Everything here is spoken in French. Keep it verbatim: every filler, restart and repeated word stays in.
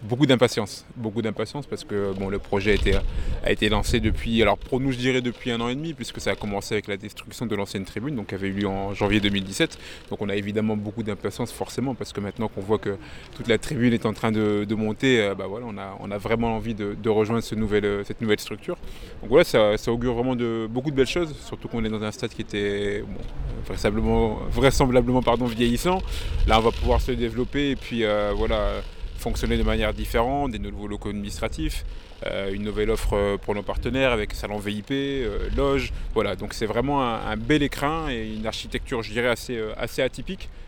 Beaucoup d'impatience, beaucoup d'impatience parce que bon, le projet a été, a été lancé depuis, alors pour nous je dirais depuis un an et demi, puisque ça a commencé avec la destruction de l'ancienne tribune, donc qui avait eu lieu en janvier deux mille dix-sept. Donc on a évidemment beaucoup d'impatience forcément, parce que maintenant qu'on voit que toute la tribune est en train de, de monter, euh, bah voilà, on, a, on a vraiment envie de, de rejoindre ce nouvel, cette nouvelle structure. Donc voilà, ça, ça augure vraiment de beaucoup de belles choses, surtout qu'on est dans un stade qui était bon, vraisemblablement, vraisemblablement pardon, vieillissant. Là on va pouvoir se développer et puis euh, voilà, fonctionner de manière différente, des nouveaux locaux administratifs, euh, une nouvelle offre pour nos partenaires avec salon V I P, euh, loge. Voilà, donc c'est vraiment un, un bel écrin et une architecture, je dirais, assez, euh, assez atypique.